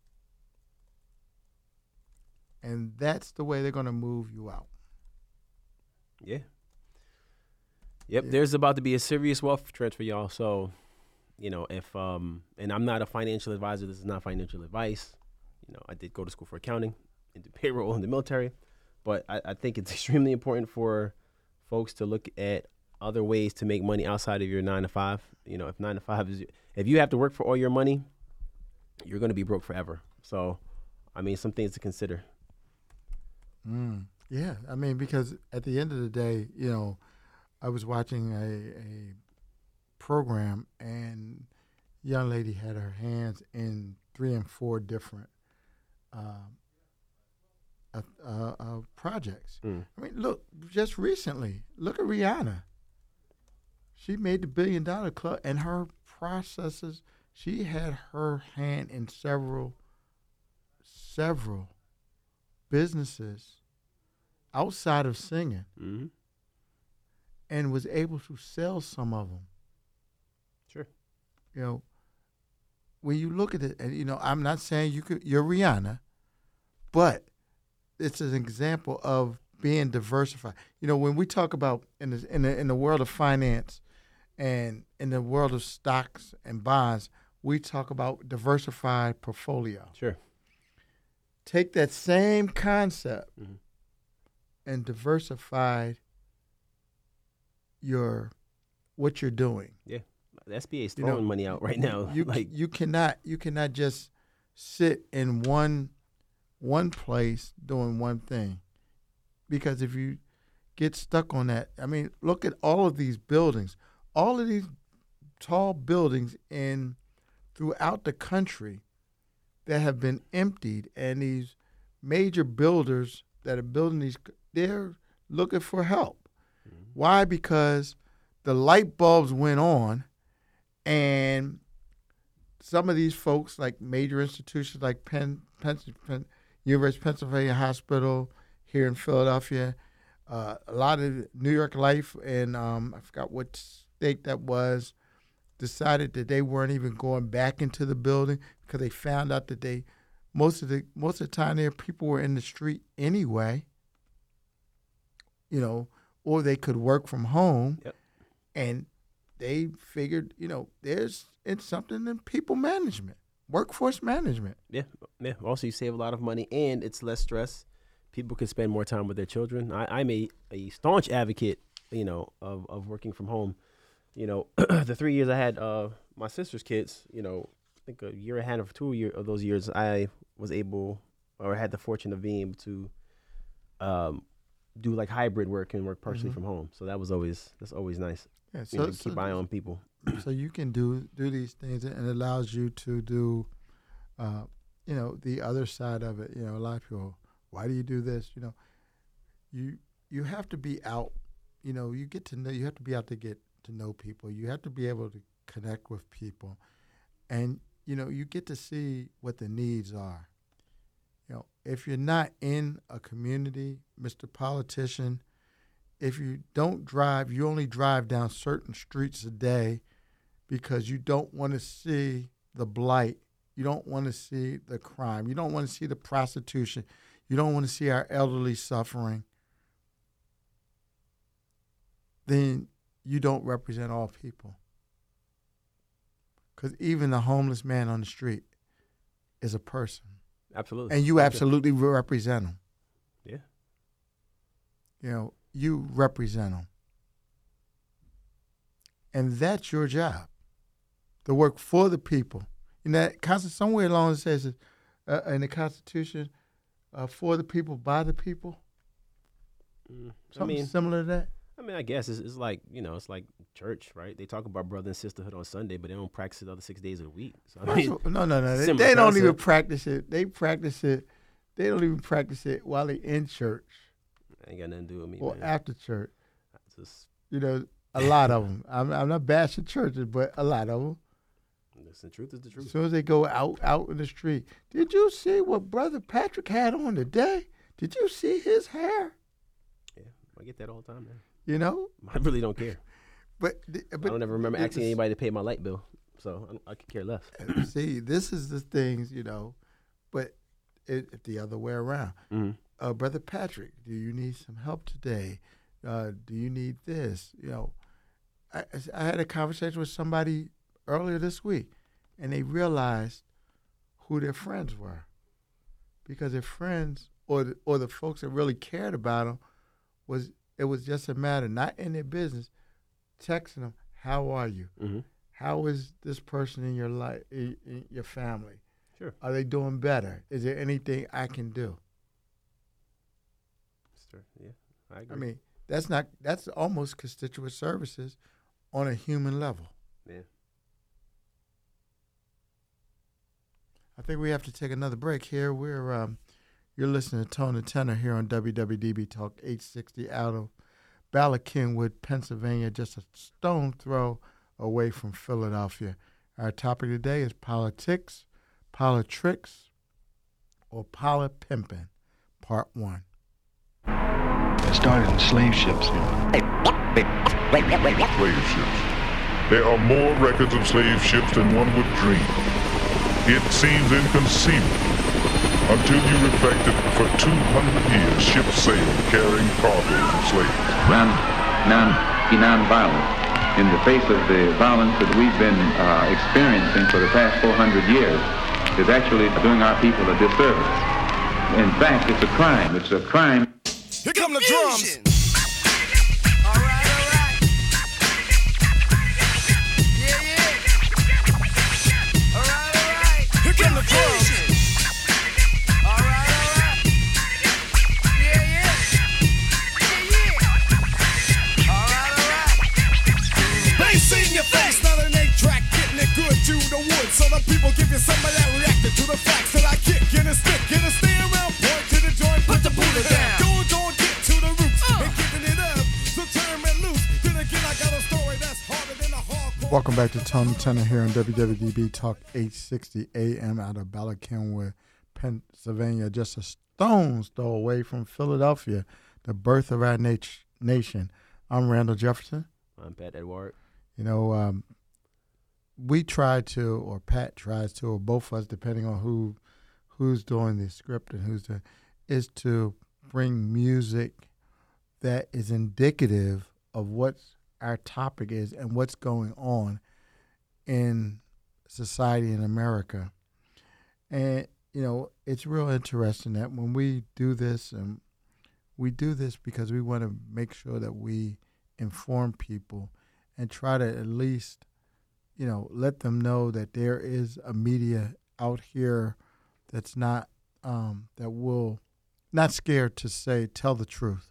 And that's the way they're going to move you out. Yeah. Yep, Yeah. there's about to be a serious wealth transfer, y'all. So, you know, if, um, and I'm not a financial advisor. This is not financial advice. You know, I did go to school for accounting and do payroll in the military. But I, I think it's extremely important for folks to look at other ways to make money outside of your nine to five. You know, if nine to five is, if you have to work for all your money, you're going to be broke forever. So, I mean, some things to consider. Mm. Yeah, I mean, because at the end of the day, you know, I was watching a, a program and a young lady had her hands in three and four different uh, uh, uh, uh, projects. Mm. I mean, look, just recently, look at Rihanna. She made the billion dollar club, and her processes, she had her hand in several, several businesses outside of singing, Mm-hmm. and was able to sell some of them. Sure. You know, when you look at it, and you know, I'm not saying you could, you're Rihanna, but it's an example of being diversified. You know, when we talk about in the in the in the world of finance and in the world of stocks and bonds, we talk about diversified portfolio. Sure. Take that same concept Mm-hmm. and diversify your what you're doing. Yeah. The S B A is You throwing know, money out right now. You like, you cannot you cannot just sit in one one place doing one thing, because if you get stuck on that, I mean, look at all of these buildings, all of these tall buildings in throughout the country that have been emptied, and these major builders that are building these, they're looking for help. Mm-hmm. Why? Because the light bulbs went on, and some of these folks, like major institutions like Penn, Penn, Penn University of Pennsylvania Hospital here in Philadelphia, uh, a lot of New York Life, and um, I forgot what state that was, decided that they weren't even going back into the building because they found out that they most of the most of the time there people were in the street anyway, you know, or they could work from home. Yep. And they figured, you know, there's it's something in people management, workforce management. yeah. Yeah. Also, you save a lot of money and it's less stress. People can spend more time with their children. I, I'm a, a staunch advocate, you know, of, of working from home. You know, the three years I had uh, my sister's kids, you know, I think a year and a half or two year of those years, I was able, or had the fortune of being able to um, do like hybrid work and work partially Mhm. from home. So that was always, that's always nice. Yeah, You so, know, to so, keep eye on people. so you can do do these things, and it allows you to do, uh, you know, the other side of it. You know, a lot of people, why do you do this? You know, you you have to be out. You know, you get to know. You have to be out to get to know people. You have to be able to connect with people, and you know, you get to see what the needs are. You know, if you're not in a community, Mister Politician, if you don't drive, you only drive down certain streets a day because you don't want to see the blight. You don't want to see the crime. You don't want to see the prostitution. You don't want to see our elderly suffering. Then you don't represent all people. Because even the homeless man on the street is a person. Absolutely. And you absolutely represent him. Yeah. You know, you represent them. And that's your job, to work for the people. And that somewhere along it says uh, in the Constitution, uh, for the people, by the people? Mm, I Something mean, similar to that? I mean, I guess it's, it's like, you know, it's like church, right? They talk about brother and sisterhood on Sunday, but they don't practice it the other six days of the week. So, I mean, no, no, no. They, similar they don't even concept. practice it. They practice it. They don't even practice it while they in church ain't got nothing to do with me, or man. after church. I just, You know, a lot of them. I'm, I'm not bashing churches, but a lot of them. listen, truth is the As truth. soon as they go out, out in the street, did you see what Brother Patrick had on today? Did you see his hair? Yeah, I get that all the time, man. You know, I really don't care. but, but I don't ever remember asking this- anybody to pay my light bill, so I, I could care less. See, this is the things, you know, but it, it the other way around. Mm-hmm. Uh, Brother Patrick, do you need some help today? Uh, do you need this? You know, I, I had a conversation with somebody earlier this week, and they realized who their friends were, because their friends or the, or the folks that really cared about them was it was just a matter, not in their business, texting them, "How are you? Mm-hmm. How is this person in your life, in, in your family? Sure. Are they doing better? Is there anything I can do?" Sure. Yeah, I agree. I mean, that's not that's almost constituent services on a human level. yeah. I think we have to take another break here. We're um, you're listening to Tone and Tenor here on W W D B Talk eight sixty out of Bala Cynwyd, Pennsylvania, just a stone throw away from Philadelphia. Our topic today is politics, politics, or polipimping, part one. It started in slave ships, you know. Slave ships. There are more records of slave ships than one would dream. It seems inconceivable until you reflect that for two hundred years ships sailed carrying cargoes of slaves. Non, non, be non-violent. In the face of the violence that we've been uh, experiencing for the past four hundred years is actually doing our people a disservice. In fact, it's a crime. It's a crime. Here come the drums. All right, all right. Yeah, yeah. All right, all right. Here come the drums. All right, all right. Yeah, yeah. Yeah, yeah. All right, all right. Bass in your face, not an eight track, getting it good to the wood. So the people give you some of that reacting to the facts that I kick in a stick, in a stay around, point to the joint, put the Buddha down. Go, go, get to the roots, and giving it up. So turn it loose. Then again, I got a story that's harder than a hardcore. Welcome back to Tone and Tenor here on W W D B Talk eight sixty A M out of Bala Cynwyd, Pennsylvania, just a stone's throw away from Philadelphia, the birth of our nat- nation. I'm Randall Jefferson. I'm Pat Edward. You know, um, we try to, or Pat tries to, or both of us, depending on who who's doing the script and who's the, is to bring music that is indicative of what our topic is and what's going on in society in America. And, you know, it's real interesting that when we do this, and we do this because we want to make sure that we inform people and try to at least, you know, let them know that there is a media out here that's not, um, that will, not scared to say, tell the truth.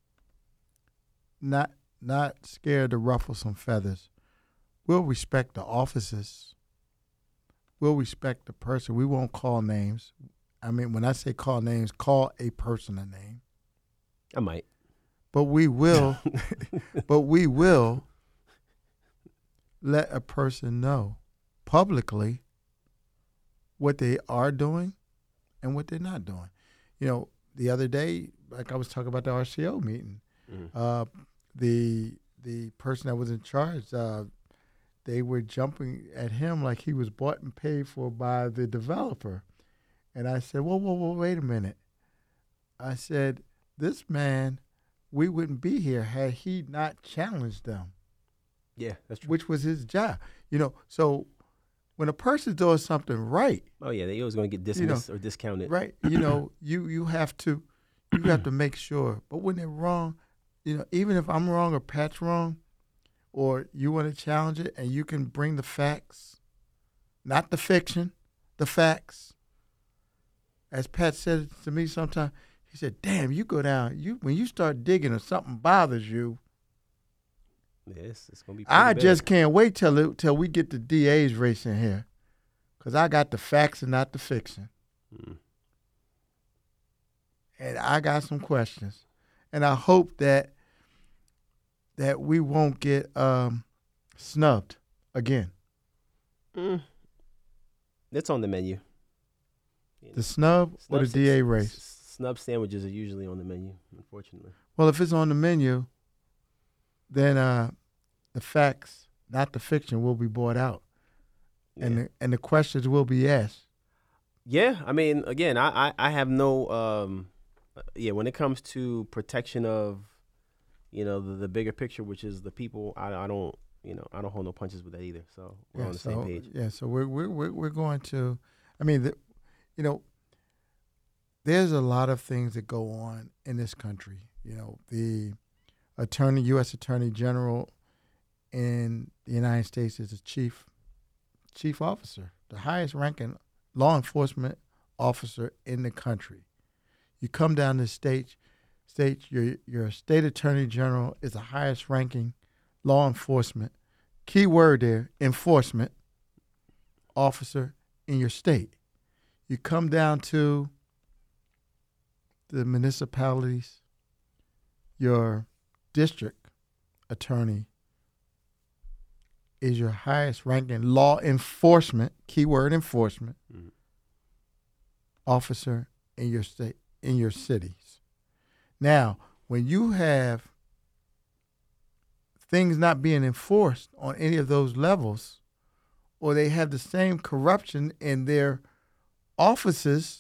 Not, not scared to ruffle some feathers. We'll respect the offices. We'll respect the person. We won't call names. I mean, when I say call names, call a person a name. I might. But we will, but we will let a person know publicly what they are doing and what they're not doing. You know, the other day, like I was talking about the R C O meeting, Mhm. uh, the the person that was in charge, uh, they were jumping at him like he was bought and paid for by the developer. And I said, whoa, whoa, whoa, wait a minute. I said, this man, we wouldn't be here had he not challenged them, Yeah, that's true. which was his job. You know, so when a person's doing something right, Oh yeah, they always gonna get dismissed or discounted. right, you know, you you have to you have to make sure. But when they're wrong, you know, even if I'm wrong or Pat's wrong, or you want to challenge it and you can bring the facts, not the fiction, the facts. as Pat said to me sometime, he said, "Damn, you go down. You when you start digging or something bothers you, Yes, it's gonna be. pretty I bad. just can't wait till it, till we get the D A's race in here, cause I got the facts and not the fiction, Mm. and I got some questions, and I hope that that we won't get um, snubbed again. Mm. It's on the menu. The snub or the Snub- D A race. s- Snub sandwiches are usually on the menu, unfortunately. Well, if it's on the menu, then uh, the facts, not the fiction, will be brought out, and Yeah. the, and the questions will be asked. Yeah, I mean, again, I, I, I have no, um, uh, yeah, when it comes to protection of, you know, the, the bigger picture, which is the people, I, I don't, you know, I don't hold no punches with that either. So we're yeah, on the so, same page. Yeah, so we're we're we're, we're going to, I mean, the, you know, there's a lot of things that go on in this country. You know, the attorney, U S Attorney General in the United States is the chief chief officer, the highest ranking law enforcement officer in the country. You come down to state, state your your state attorney general is the highest ranking law enforcement, key word there, enforcement officer in your state. You come down to the municipalities, your district attorney is your highest ranking law enforcement, keyword enforcement, Mhm. officer in your state, in your cities. Now, when you have things not being enforced on any of those levels, or they have the same corruption in their offices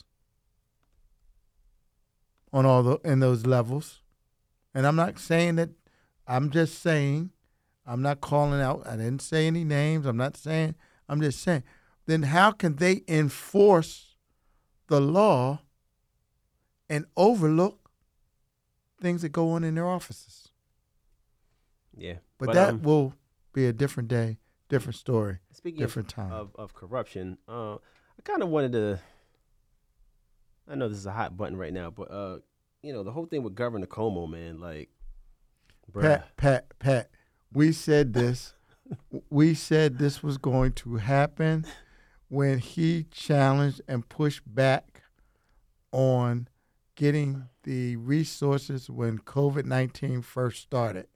on all the in those levels, and I'm not saying that, I'm just saying, I'm not calling out, I didn't say any names, I'm not saying, I'm just saying, then how can they enforce the law and overlook things that go on in their offices? Yeah. But, that um, will be a different day, different story, speaking different of, time. of, of corruption, uh, I kind of wanted to, I know this is a hot button right now, but, uh, you know, the whole thing with Governor Cuomo, man, like, bruh. Pat, Pat, Pat, we said this. we said this was going to happen when he challenged and pushed back on getting the resources when COVID nineteen first started.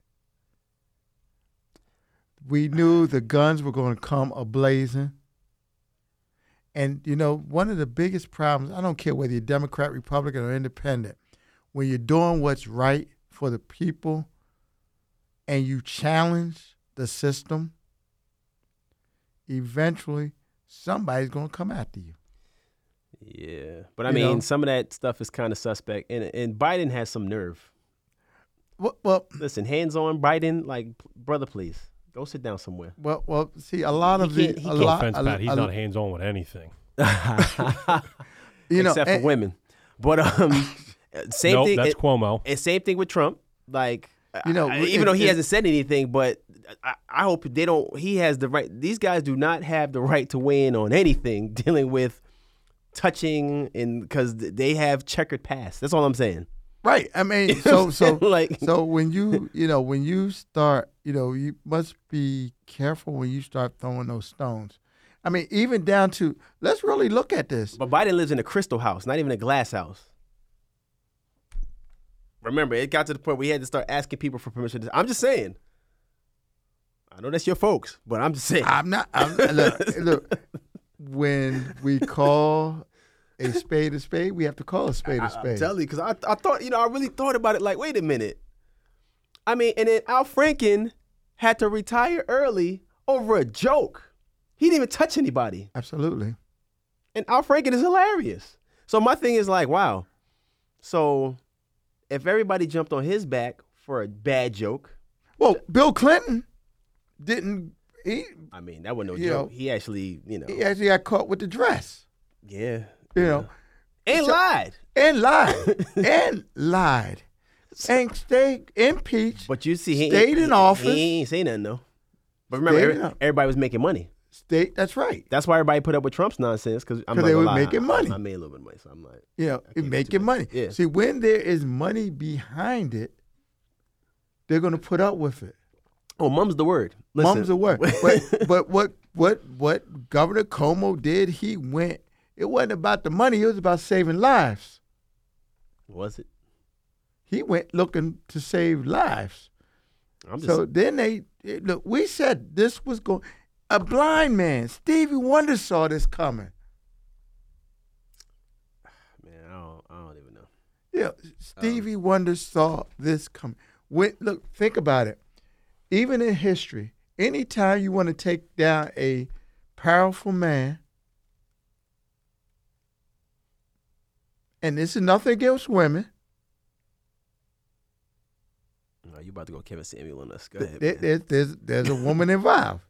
We knew the guns were going to come a-blazing. And, you know, one of the biggest problems, I don't care whether you're Democrat, Republican, or Independent, when you're doing what's right for the people and you challenge the system, eventually somebody's going to come after you. Yeah. But, I You mean, know? some of that stuff is kind of suspect, and, and Biden has some nerve. Well, well, Listen, hands-on Biden, like, brother, please, go sit down somewhere. well, well see, a lot He of the, can't- he a can't- No lot, offense, a- Pat. He's a- not hands on with anything. you know, Except and- for women. But, um, same nope, thing. that's it- Cuomo. And same thing with Trump. Like, You know, I- it- even though he it- hasn't said anything, but I, I hope they don't. He has the right. These guys do not have the right to weigh in on anything dealing with touching, and because they have checkered past. That's all I'm saying. Right. I mean, so so Like- so when you you know when you start, you know, you must be careful when you start throwing those stones. I mean, even down to, let's really look at this. But Biden lives in a crystal house, not even a glass house. Remember, it got to the point where he had to start asking people for permission. I'm just saying. I know that's your folks, but I'm just saying. I'm not. I'm, look, look, when we call a spade a spade, we have to call a spade a I, spade. I'm telling you, because I, I thought, you know, I really thought about it like, wait a minute. I mean, and then Al Franken had to retire early over a joke. He didn't even touch anybody. Absolutely. And Al Franken is hilarious. So my thing is like, wow. So if everybody jumped on his back for a bad joke, Well, Bill Clinton didn't. He I mean, that wasn't no You joke. know, he actually, you know, he actually got caught with the dress. yeah. You know, And So- lied. and lied and lied and stayed impeached. But you see, he Stayed he, in office. He ain't say nothing though. But remember, Stayed every- in office. everybody was making money. State, that's right. That's why everybody put up with Trump's nonsense because I'm 'Cause not they gonna were lie, making I- money. I, made a little bit of money, so I'm like, You know, I it can't do too making much. money. Yeah. See, when there is money behind it, they're going to put up with it. Oh, mum's the word. Listen. Mum's the word. but but what what what Governor Cuomo did, he went. It wasn't about the money. It was about saving lives. Was it? He went looking to save lives. I'm just So then they look. We said this was going. A blind man, Stevie Wonder, saw this coming. man. I don't. I don't even know. Yeah, Stevie Wonder saw this coming. When, look, think about it. Even in history, anytime you want to take down a powerful man, and this is nothing against women, No, you about to go Kevin Samuel on us? Go ahead. there, man. there's, there's, there's a woman involved.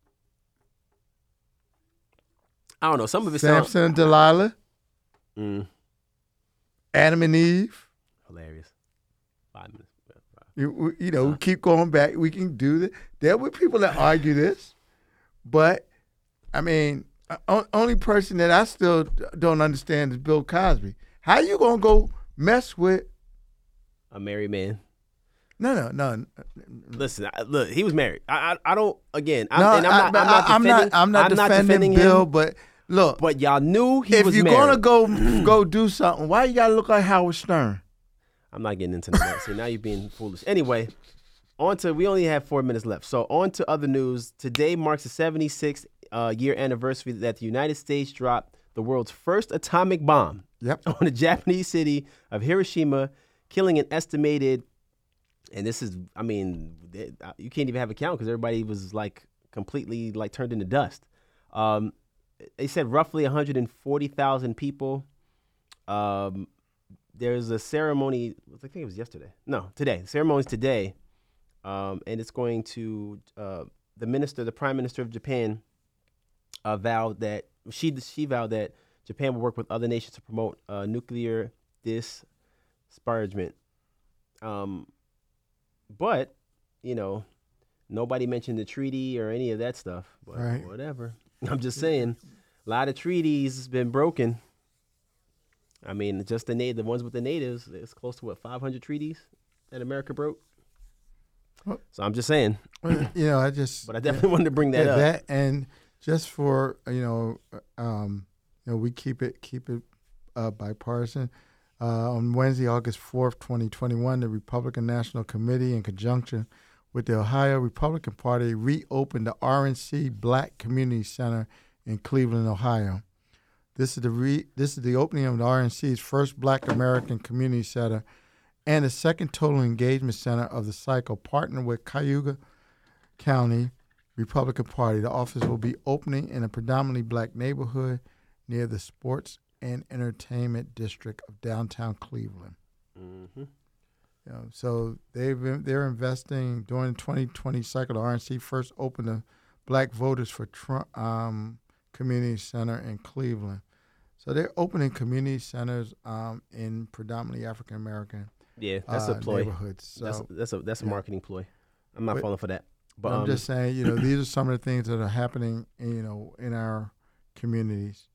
I don't know. Some of it sounds Samson and Delilah, mm, Adam and Eve. hilarious. Five minutes. Yeah, five. You, you know, we keep going back. We can do this. There were people that argue this, but I mean, o- only person that I still don't understand is Bill Cosby. How you gonna go mess with? A married man. No, no, no. Listen, I, look, he was married. I, I, I don't. Again, I'm, no, and I'm, not, I, I'm not. I'm defending, not. I'm not defending, defending Bill, him, but look, but y'all knew he if was you're married. gonna go go do something, why you gotta look like Howard Stern? I'm not getting into that. See, now you're being foolish. Anyway, on to, we only have four minutes left. So on to other news. Today marks the seventy-sixth uh, year anniversary that the United States dropped the world's first atomic bomb Yep. on the Japanese city of Hiroshima, killing an estimated, and this is, I mean, they- you can't even have a count because everybody was like completely like turned into dust. Um, they said roughly one hundred forty thousand people. Um, there's a ceremony, I think it was yesterday. No, today. The ceremony's today. Um, and it's going to, uh, the minister, the prime minister of Japan, uh, vowed that, she she vowed that Japan will work with other nations to promote uh, nuclear disparagement. Um, but, you know, nobody mentioned the treaty or any of that stuff. But Right. whatever. I'm just saying, a lot of treaties has been broken. I mean, just the native, the ones with the natives, it's close to what, five hundred treaties that America broke. Well- So I'm just saying, You know, I just. but I definitely wanted to bring that yeah, up. that and just for you know, um, you know, we keep it keep it uh, bipartisan. Uh, on Wednesday, August fourth, twenty twenty-one, the Republican National Committee, in conjunction with the Ohio Republican Party, reopened the R N C Black Community Center in Cleveland, Ohio. This is the re- this is the opening of the R N C's first Black American Community Center and the second total engagement center of the cycle, partnered with Cayuga County Republican Party. The office will be opening in a predominantly black neighborhood near the Sports and Entertainment District of downtown Cleveland. Mm-hmm. You know, so they've been, they're investing during the twenty twenty cycle. The R N C first opened the Black Voters for Trump um, Community Center in Cleveland. So they're opening community centers um, in predominantly African American Yeah, that's uh, a ploy. neighborhoods. So That's that's a that's a yeah. marketing ploy. I'm not But- falling for that. But But I'm um, just saying, you know, these are some of the things that are happening, you know, in our communities.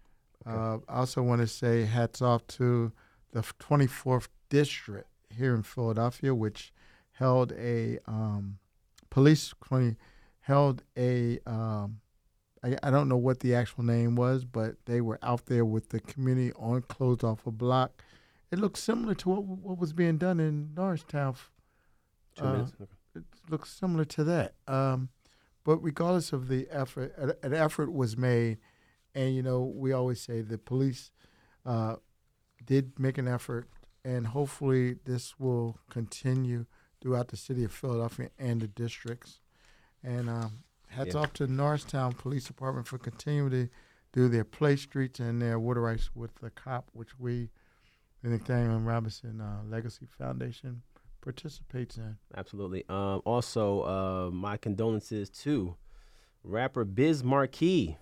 Uh, I also want to say hats off to the twenty-fourth District here in Philadelphia, which held a um, police twenty held a um, I, I don't know what the actual name was, but they were out there with the community on closed off a block. It looked similar to what what was being done in Norristown. two uh, minutes. Okay. It looks similar to that. Um, but regardless of the effort, an, an effort was made, and you know we always say the police uh, did make an effort, and hopefully this will continue throughout the city of Philadelphia and the districts. And um, hats Yeah. off to Norristown Police Department for continuing to do their play streets and their water rights with the cop, which we, the Nathaniel Robinson uh, Legacy Foundation, participates in. Absolutely. Um, also, uh, my condolences to rapper Biz Markie.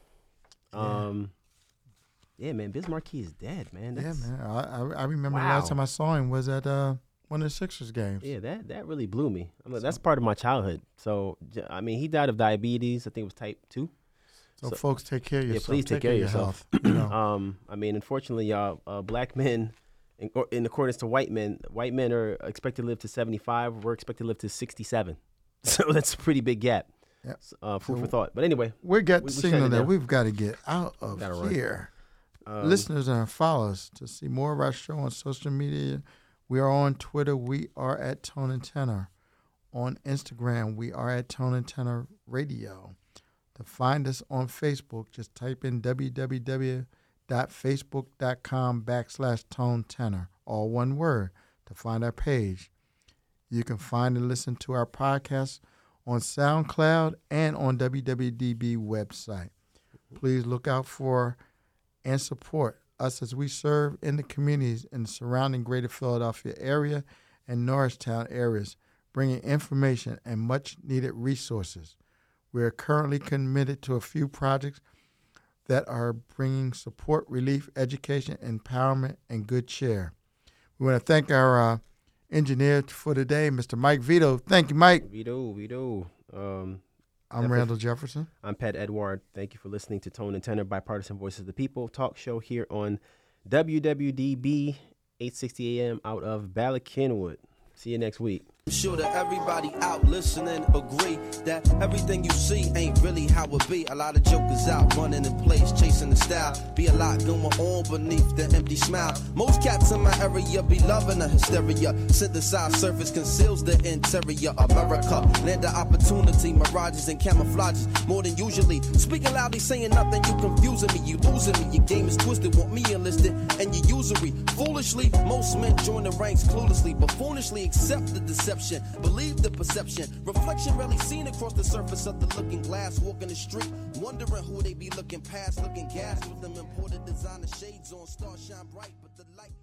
Um, yeah. man, Biz Markie is dead, man. That's, Yeah, man. I I, I remember the Wow. last time I saw him was at uh, one of the Sixers games. Yeah, that that really blew me. I'm like, that's part of my childhood. So, j- I mean, he died of diabetes. I think it was type two. So, So- folks, take care of Yeah, yourself. please take care of your yourself. health, you know. Um, I mean, unfortunately, y'all, uh, black men, in, or in accordance to white men, white men are expected to live to seventy-five. We're expected to live to sixty-seven. So that's a pretty big gap. Yep. Uh, food So for thought. But anyway, We got we- the we signal shut it that down. we've got to get out of Gotta run. here. Um, Listeners and followers, to see more of our show on social media, we are on Twitter. We are at Tone and Tenor. On Instagram, we are at Tone and Tenor Radio. To find us on Facebook, just type in www.facebook.com backslash Tone Tenor, all one word, to find our page. You can find and listen to our podcast on SoundCloud and on W W D B website. Please look out for and support us as we serve in the communities in the surrounding greater Philadelphia area and Norristown areas, bringing information and much-needed resources. We are currently committed to a few projects that are bringing support, relief, education, empowerment, and good cheer. We want to thank our uh, engineer for today, Mister Mike Vito. Thank you, Mike. we do, we do. Um, I'm Definitely. Randall Jefferson. I'm Pat Edward. Thank you for listening to Tone and Tenor, Bipartisan Voices of the People talk show here on W W D B eight sixty A M out of Ballard Kenwood. See you next week. I'm sure that everybody out listening agree that everything you see ain't really how it be. A lot of jokers out running in place, chasing the style. Be a lot going on beneath the empty smile. Most cats in my area be loving the hysteria. Synthesized surface conceals the interior. America, land of opportunity, mirages and camouflages more than usually. Speaking loudly, saying nothing, you confusing me, you losing me. Your game is twisted, want me enlisted, and you usury. Foolishly, most men join the ranks cluelessly, but foolishly accept the deception. Believe the perception. Reflection rarely seen across the surface of the looking glass. Walking the street, wondering who they be looking past. Looking gas with them imported designer shades on. Stars shine bright, but the light.